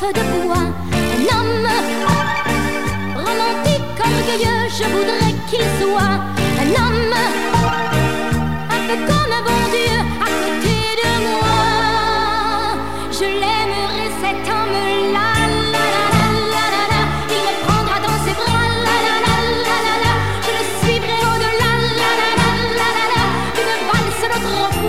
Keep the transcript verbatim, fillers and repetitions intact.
feu de bois. Un homme romantique, orgueilleux, je voudrais qu'il soit. Un homme un peu comme un bon Dieu à côté de moi. Je l'aimerai cet homme-là. La, la, la, la, la, la. Il me prendra dans ses bras. La, la, la, la, la, la. Je le suivrai au-delà. La, la, la, la, la, la. Une valse, notre